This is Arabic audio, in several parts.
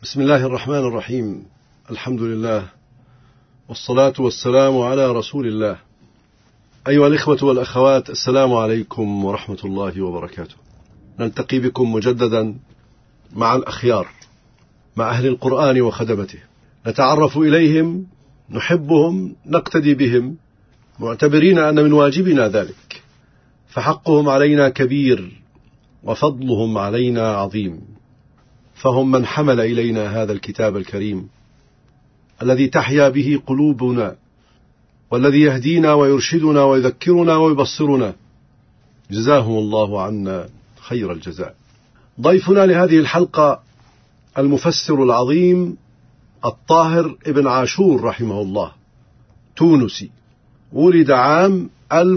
بسم الله الرحمن الرحيم. الحمد لله والصلاة والسلام على رسول الله. أيها الإخوة والأخوات، السلام عليكم ورحمة الله وبركاته. نلتقي بكم مجددا مع الأخيار، مع أهل القرآن وخدمته، نتعرف إليهم، نحبهم، نقتدي بهم، معتبرين أن من واجبنا ذلك، فحقهم علينا كبير وفضلهم علينا عظيم، فهم من حمل إلينا هذا الكتاب الكريم الذي تحيا به قلوبنا، والذي يهدينا ويرشدنا ويذكرنا ويبصرنا، جزاهم الله عنا خير الجزاء. ضيفنا لهذه الحلقة المفسر العظيم الطاهر ابن عاشور رحمه الله، تونسي، ولد عام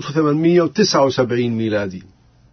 1879 ميلادي،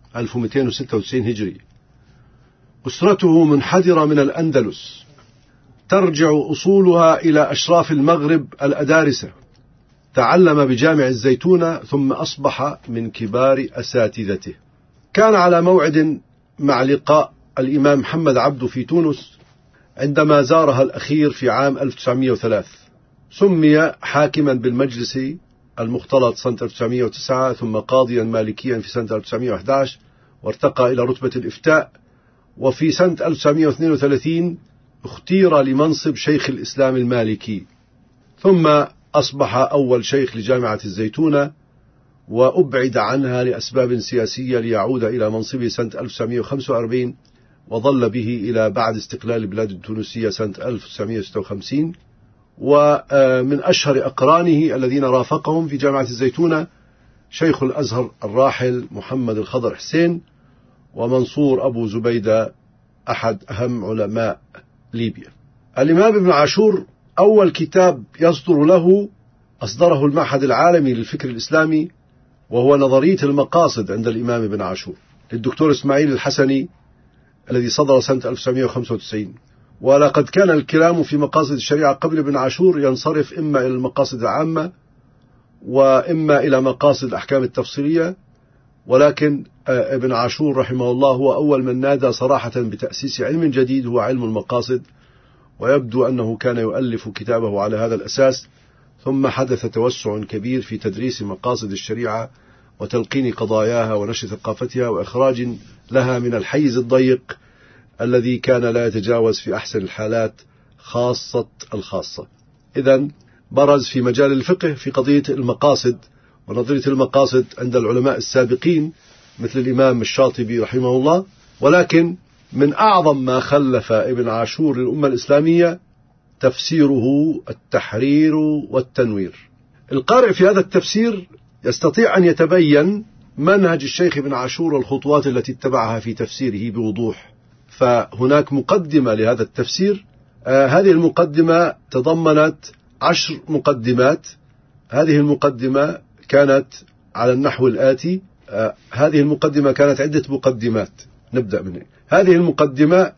1296 هجري. أسرته منحدرة من الأندلس، ترجع أصولها إلى أشراف المغرب الأدارسة. تعلم بجامع الزيتونة ثم أصبح من كبار أساتذته. كان على موعد مع لقاء الإمام محمد عبده في تونس عندما زارها الأخير في عام 1903. سمي حاكما بالمجلس المختلط سنة 1909، ثم قاضيا مالكيا في سنة 1911، وارتقى إلى رتبة الإفتاء. وفي سنة 1932 اختير لمنصب شيخ الإسلام المالكي، ثم أصبح أول شيخ لجامعة الزيتونة، وأبعد عنها لأسباب سياسية ليعود إلى منصبه سنة 1945، وظل به إلى بعد استقلال البلاد التونسية سنة 1956. ومن أشهر أقرانه الذين رافقهم في جامعة الزيتونة شيخ الأزهر الراحل محمد الخضر حسين، ومنصور أبو زبيدة أحد أهم علماء ليبيا. الإمام ابن عاشور أول كتاب يصدر له أصدره المعهد العالمي للفكر الإسلامي، وهو نظرية المقاصد عند الإمام ابن عاشور للدكتور إسماعيل الحسني، الذي صدر سنة 1995. ولقد كان الكلام في مقاصد الشريعة قبل ابن عاشور ينصرف إما إلى المقاصد العامة وإما إلى مقاصد الأحكام التفصيلية، ولكن ابن عاشور رحمه الله هو أول من نادى صراحة بتأسيس علم جديد هو علم المقاصد، ويبدو أنه كان يؤلف كتابه على هذا الأساس. ثم حدث توسع كبير في تدريس مقاصد الشريعة وتلقين قضاياها ونشر ثقافتها وإخراج لها من الحيز الضيق الذي كان لا يتجاوز في أحسن الحالات خاصة الخاصة. إذن برز في مجال الفقه في قضية المقاصد ونظرية المقاصد عند العلماء السابقين مثل الإمام الشاطبي رحمه الله. ولكن من أعظم ما خلف ابن عاشور للأمة الإسلامية تفسيره التحرير والتنوير. القارئ في هذا التفسير يستطيع أن يتبين منهج الشيخ ابن عاشور والخطوات التي اتبعها في تفسيره بوضوح. فهناك مقدمة لهذا التفسير، هذه المقدمة تضمنت 10 مقدمات. هذه المقدمة كانت على النحو الآتي. هذه المقدمة كانت عدة مقدمات، نبدأ منها. هذه المقدمة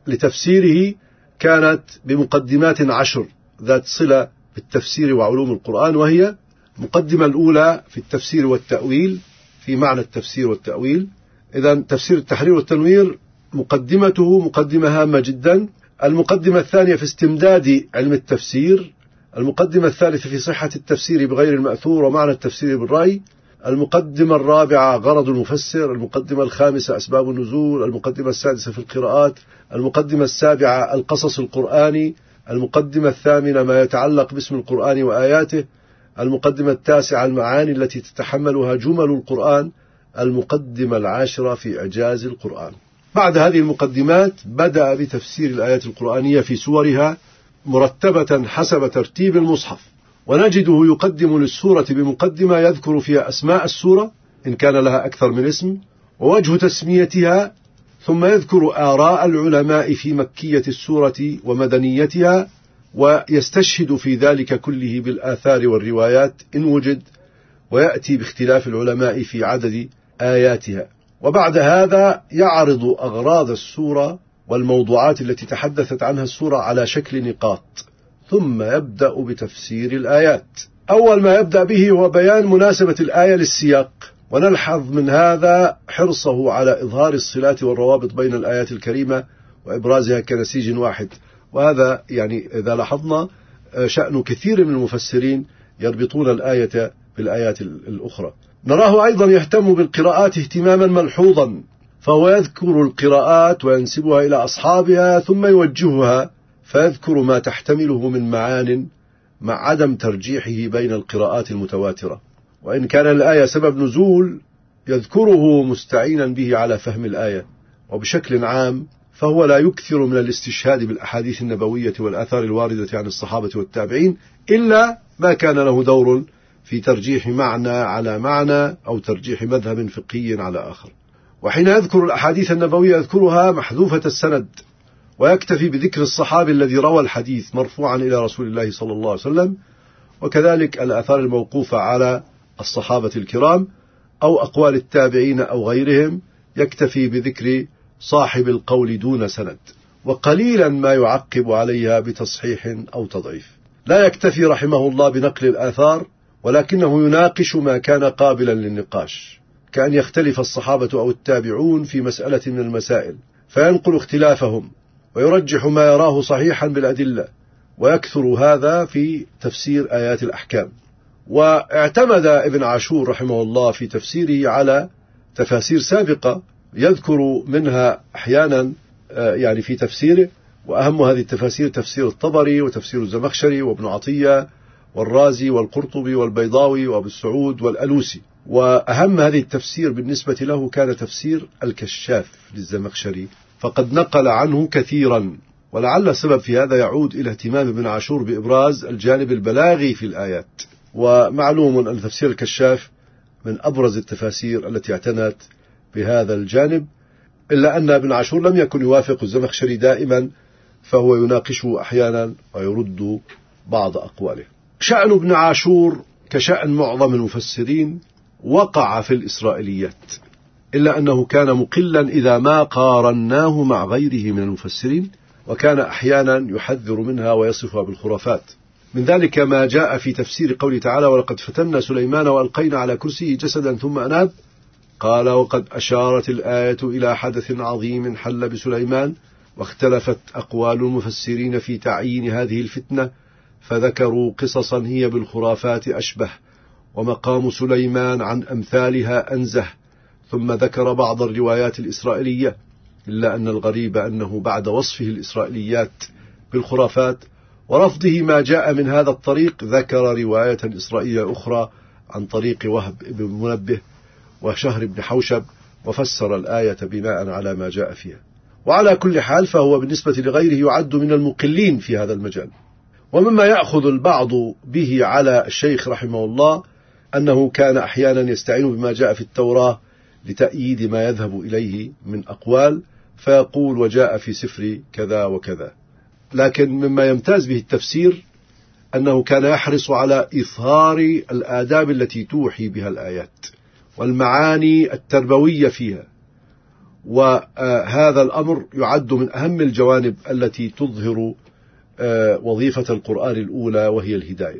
لتفسيره كانت بمقدمات 10 ذات صلة بالتفسير وعلوم القرآن، وهي المقدمة الأولى في التفسير والتأويل، في معنى التفسير والتأويل. إذن تفسير التحرير والتنوير مقدمته مقدمة هامة جدا. المقدمة الثانية في استمداد علم التفسير. المقدمة الثالثة في صحة التفسير بغير المأثور ومعنى التفسير بالرأي. المقدمة الرابعة غرض المفسر. المقدمة الخامسة أسباب النزول. المقدمة السادسة في القراءات. المقدمة السابعة القصص القرآني. المقدمة الثامنة ما يتعلق باسم القرآن وآياته. المقدمة التاسعة المعاني التي تتحملها جمل القرآن. المقدمة العاشرة في إعجاز القرآن. بعد هذه المقدمات بدأ بتفسير الآيات القرآنية في سورها مرتبة حسب ترتيب المصحف، ونجده يقدم للسورة بمقدمة يذكر فيها أسماء السورة إن كان لها أكثر من اسم ووجه تسميتها، ثم يذكر آراء العلماء في مكية السورة ومدنيتها، ويستشهد في ذلك كله بالآثار والروايات إن وجد، ويأتي باختلاف العلماء في عدد آياتها. وبعد هذا يعرض أغراض السورة والموضوعات التي تحدثت عنها السورة على شكل نقاط، ثم يبدأ بتفسير الآيات. أول ما يبدأ به هو بيان مناسبة الآية للسياق، ونلحظ من هذا حرصه على إظهار الصلات والروابط بين الآيات الكريمة وإبرازها كنسيج واحد. وهذا يعني إذا لاحظنا شأن كثير من المفسرين يربطون الآية بالآيات الأخرى. نراه أيضا يهتم بالقراءات اهتماما ملحوظا، فهو يذكر القراءات وينسبها إلى أصحابها ثم يوجهها، فيذكر ما تحتمله من معان مع عدم ترجيحه بين القراءات المتواترة. وإن كان الآية سبب نزول يذكره مستعينا به على فهم الآية. وبشكل عام فهو لا يكثر من الاستشهاد بالأحاديث النبوية والآثار الواردة عن الصحابة والتابعين إلا ما كان له دور في ترجيح معنى على معنى أو ترجيح مذهب فقهي على آخر. وحين يذكر الأحاديث النبوية يذكرها محذوفة السند، ويكتفي بذكر الصحابي الذي روى الحديث مرفوعا إلى رسول الله صلى الله عليه وسلم، وكذلك الآثار الموقوفة على الصحابة الكرام أو أقوال التابعين أو غيرهم يكتفي بذكر صاحب القول دون سند، وقليلا ما يعقب عليها بتصحيح أو تضعيف. لا يكتفي رحمه الله بنقل الآثار، ولكنه يناقش ما كان قابلا للنقاش، كأن يختلف الصحابة أو التابعون في مسألة من المسائل فينقل اختلافهم ويرجح ما يراه صحيحا بالأدلة، ويكثر هذا في تفسير آيات الأحكام. واعتمد ابن عاشور رحمه الله في تفسيره على تفاسير سابقة يذكر منها أحيانا يعني في تفسيره، وأهم هذه التفاسير تفسير الطبري وتفسير الزمخشري وابن عطية والرازي والقرطبي والبيضاوي وابو السعود والألوسي. وأهم هذه التفسير بالنسبة له كان تفسير الكشاف للزمخشري، فقد نقل عنه كثيرا، ولعل السبب في هذا يعود إلى اهتمام ابن عاشور بإبراز الجانب البلاغي في الآيات. ومعلوم أن تفسير الكشاف من أبرز التفاسير التي اعتنت بهذا الجانب، إلا أن ابن عاشور لم يكن يوافق الزمخشري دائما، فهو يناقشه أحيانا ويرد بعض أقواله. شأن ابن عاشور كشأن معظم المفسرين وقع في الإسرائيليات، إلا أنه كان مقلا إذا ما قارناه مع غيره من المفسرين، وكان أحيانا يحذر منها ويصفها بالخرافات. من ذلك ما جاء في تفسير قوله تعالى: ولقد فتنا سليمان وألقينا على كرسيه جسدا ثم أناب. قال: وقد أشارت الآية إلى حدث عظيم حل بسليمان، واختلفت أقوال المفسرين في تعيين هذه الفتنة، فذكروا قصصا هي بالخرافات أشبه، ومقام سليمان عن أمثالها أنزه، ثم ذكر بعض الروايات الإسرائيلية، إلا أن الغريب أنه بعد وصفه الإسرائيليات بالخرافات ورفضه ما جاء من هذا الطريق ذكر رواية إسرائيلية أخرى عن طريق وهب بن منبه وشهر بن حوشب، وفسر الآية بناء على ما جاء فيها. وعلى كل حال فهو بالنسبة لغيره يعد من المقلين في هذا المجال. ومما يأخذ البعض به على الشيخ رحمه الله أنه كان أحيانا يستعين بما جاء في التوراة لتأييد ما يذهب إليه من أقوال، فيقول: وجاء في سفر كذا وكذا. لكن مما يمتاز به التفسير أنه كان يحرص على إظهار الآداب التي توحي بها الآيات والمعاني التربوية فيها، وهذا الأمر يعد من أهم الجوانب التي تظهر وظيفة القرآن الأولى وهي الهداية.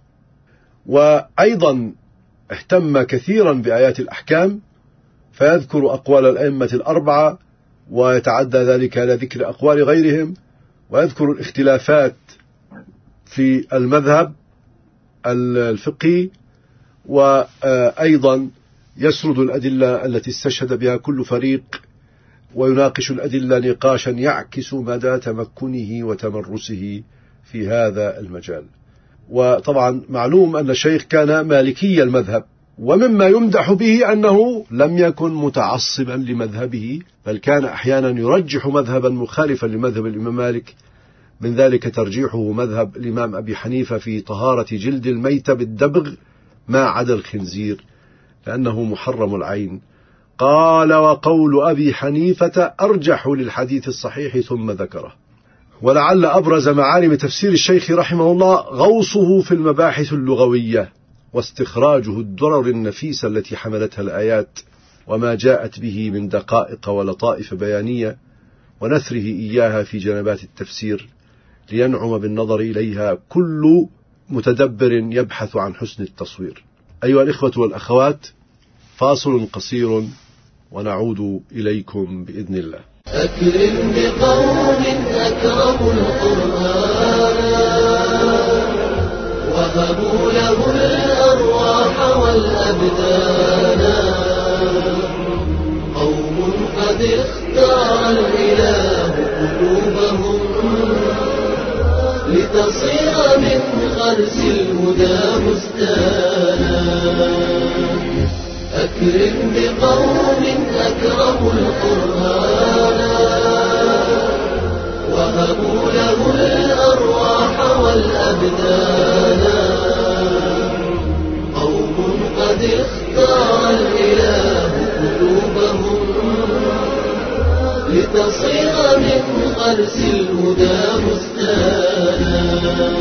وأيضا اهتم كثيرا بآيات الأحكام، فيذكر أقوال الأئمة الأربعة ويتعدى ذلك إلى ذكر أقوال غيرهم، ويذكر الاختلافات في المذهب الفقهي، وأيضا يسرد الأدلة التي استشهد بها كل فريق، ويناقش الأدلة نقاشا يعكس مدى تمكنه وتمرسه في هذا المجال. وطبعا معلوم أن الشيخ كان مالكي المذهب، ومما يمدح به أنه لم يكن متعصبا لمذهبه، بل كان أحيانا يرجح مذهبا مخالفا لمذهب الإمام مالك، من ذلك ترجيحه مذهب الإمام أبي حنيفة في طهارة جلد الميتة بالدبغ ما عدا الخنزير لأنه محرم العين. قال: وقول أبي حنيفة أرجح للحديث الصحيح، ثم ذكره. ولعل أبرز معالم تفسير الشيخ رحمه الله غوصه في المباحث اللغوية واستخراجه الدرر النفيسة التي حملتها الآيات وما جاءت به من دقائق ولطائف بيانية، ونثره إياها في جنبات التفسير لينعم بالنظر إليها كل متدبر يبحث عن حسن التصوير. أيها الإخوة والأخوات، فاصل قصير ونعود إليكم بإذن الله. أكرم بقوم أكرموا القرآن وهبوا له الأرواح والأبدان، قوم قد اختار الإله قلوبهم لتصير من غرس الهدى بستانا. أكرم بقوم أكرموا القرآن وهبوا له الأرواح والأبدان، قوم قد اختار الإله قلوبهم لتصير من غرس الهدى بستانا.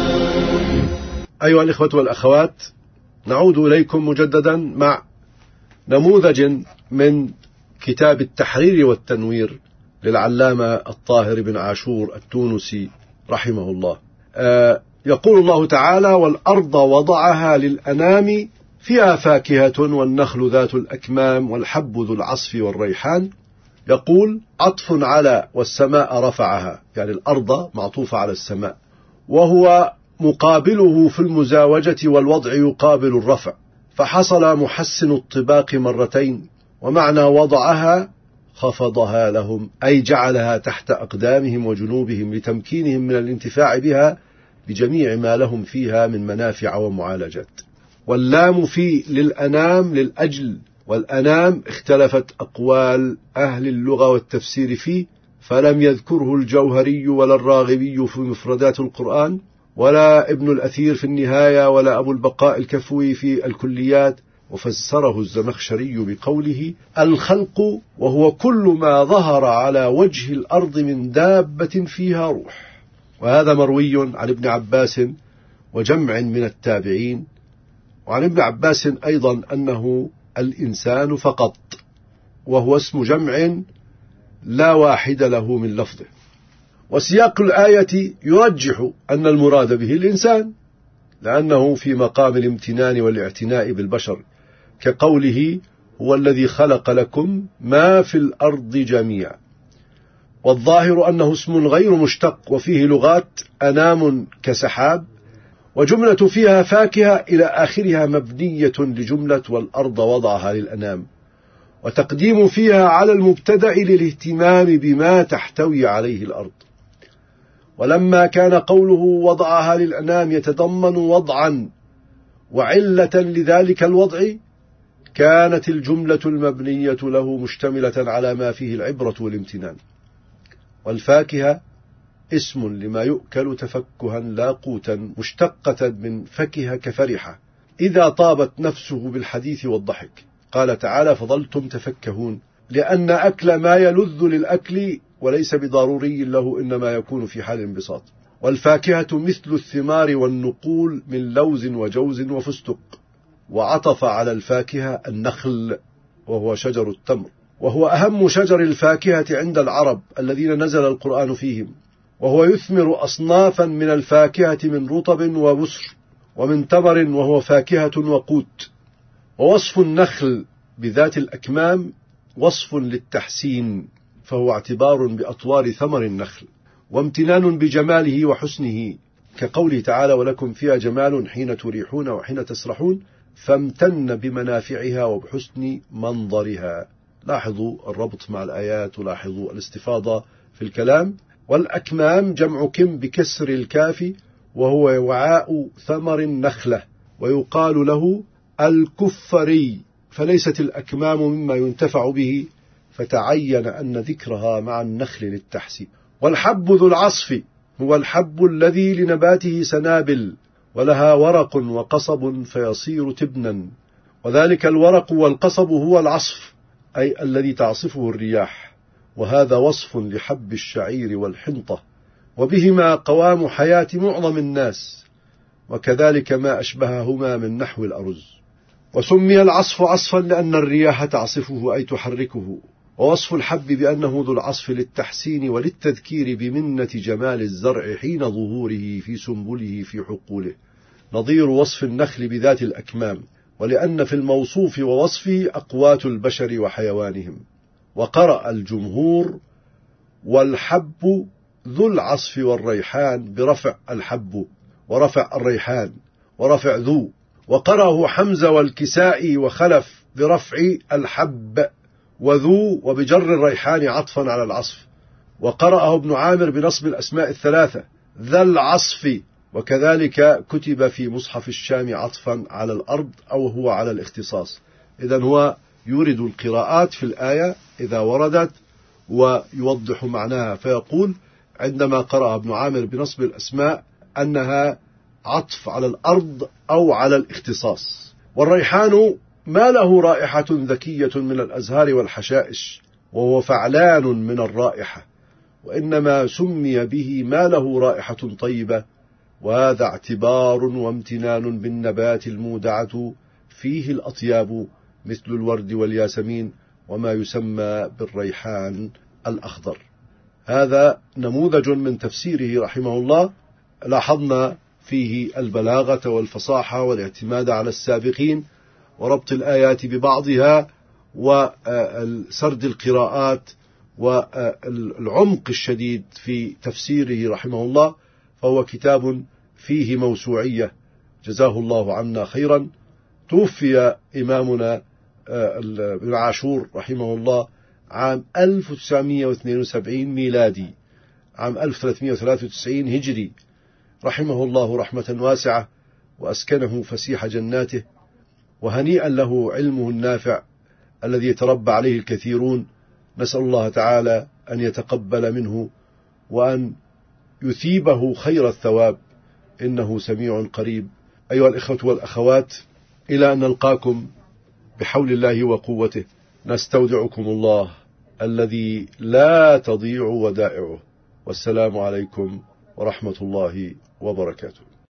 أيها الإخوة والأخوات، نعود إليكم مجددا مع نموذج من كتاب التحرير والتنوير للعلامة الطاهر بن عاشور التونسي رحمه الله. يقول الله تعالى: والأرض وضعها للأنام فيها فاكهة والنخل ذات الأكمام والحب ذو العصف والريحان. يقول عطف على والسماء رفعها، يعني الأرض معطوفة على السماء، وهو مقابله في المزاوجة والوضع يقابل الرفع، فحصل محسن الطباق مرتين. ومعنى وضعها خفضها لهم، أي جعلها تحت أقدامهم وجنوبهم لتمكينهم من الانتفاع بها بجميع ما لهم فيها من منافع ومعالجات. واللام في للأنام للأجل، والأنام اختلفت أقوال أهل اللغة والتفسير فيه، فلم يذكره الجوهري ولا الراغبي في مفردات القرآن، ولا ابن الأثير في النهاية، ولا أبو البقاء الكفوي في الكليات. وفسره الزمخشري بقوله: الخلق وهو كل ما ظهر على وجه الأرض من دابة فيها روح. وهذا مروي عن ابن عباس وجمع من التابعين، وعن ابن عباس أيضا أنه الإنسان فقط، وهو اسم جمع لا واحد له من لفظه. وسياق الآية يرجح أن المراد به الإنسان، لأنه في مقام الامتنان والاعتناء بالبشر، كقوله: هو الذي خلق لكم ما في الأرض جميعا. والظاهر أنه اسم غير مشتق، وفيه لغات أنام كسحاب، وجملة فيها فاكهة إلى آخرها مبنية لجملة والأرض وضعها للأنام، وتقديم فيها على المبتدأ للاهتمام بما تحتوي عليه الأرض. ولما كان قوله وضعها للأنام يتضمن وضعا وعلة لذلك الوضع، كانت الجملة المبنية له مشتملة على ما فيه العبرة والامتنان. والفاكهة اسم لما يؤكل تفكها لا قوتا، مشتقة من فكه كفرحة إذا طابت نفسه بالحديث والضحك. قال تعالى: فظلتم تفكهون، لأن أكل ما يلذ للأكل وليس بضروري له، إنما يكون في حال انبساط. والفاكهة مثل الثمار والنقول من لوز وجوز وفستق. وعطف على الفاكهة النخل، وهو شجر التمر، وهو أهم شجر الفاكهة عند العرب الذين نزل القرآن فيهم، وهو يثمر أصنافا من الفاكهة من رطب وبسر ومن تمر، وهو فاكهة وقوت. ووصف النخل بذات الأكمام وصف للتحسين، فهو اعتبار بأطوار ثمر النخل، وامتنان بجماله وحسنه، كقوله تعالى: ولكم فيها جمال حين تريحون وحين تسرحون، فامتن بمنافعها وبحسن منظرها. لاحظوا الربط مع الآيات، ولاحظوا الاستفاضة في الكلام. والأكمام جمع كم بكسر الكاف، وهو وعاء ثمر النخلة، ويقال له الكفري، فليست الأكمام مما ينتفع به، فتعين أن ذكرها مع النخل للتحسين. والحب ذو العصف هو الحب الذي لنباته سنابل ولها ورق وقصب فيصير تبنا، وذلك الورق والقصب هو العصف، أي الذي تعصفه الرياح، وهذا وصف لحب الشعير والحنطة، وبهما قوام حياة معظم الناس، وكذلك ما أشبههما من نحو الأرز. وسمي العصف عصفا لأن الرياح تعصفه أي تحركه. ووصف الحب بأنه ذو العصف للتحسين وللتذكير بمنة جمال الزرع حين ظهوره في سنبله في حقوله، نظير وصف النخل بذات الأكمام، ولأن في الموصوف ووصفه أقوات البشر وحيوانهم. وقرأ الجمهور والحب ذو العصف والريحان برفع الحب ورفع الريحان ورفع ذو. وقرأه حمزة والكسائي وخلف برفع الحب وذو وبجر الريحان عطفا على العصف. وقرأه ابن عامر بنصب الأسماء الثلاثة ذا العصف، وكذلك كتب في مصحف الشام عطفا على الأرض أو هو على الاختصاص. إذن هو يورد القراءات في الآية إذا وردت ويوضح معناها، فيقول عندما قرأ ابن عامر بنصب الأسماء أنها عطف على الأرض أو على الاختصاص. والريحان ما له رائحة ذكية من الأزهار والحشائش، وهو فعلان من الرائحة، وإنما سمي به ما له رائحة طيبة، وهذا اعتبار وامتنان بالنبات المودعة فيه الأطياب مثل الورد والياسمين وما يسمى بالريحان الأخضر. هذا نموذج من تفسيره رحمه الله، لاحظنا فيه البلاغة والفصاحة والاعتماد على السابقين وربط الآيات ببعضها وسرد القراءات والعمق الشديد في تفسيره رحمه الله. فهو كتاب فيه موسوعية جزاه الله عنا خيرا. توفي إمامنا ابن عاشور رحمه الله عام 1972 ميلادي، عام 1393 هجري، رحمه الله رحمة واسعة وأسكنه فسيح جناته، وهنيئا له علمه النافع الذي يتربى عليه الكثيرون. نسأل الله تعالى أن يتقبل منه وأن يثيبه خير الثواب، إنه سميع قريب. أيها الإخوة والأخوات، إلى أن نلقاكم بحول الله وقوته، نستودعكم الله الذي لا تضيع ودائعه، والسلام عليكم ورحمة الله وبركاته.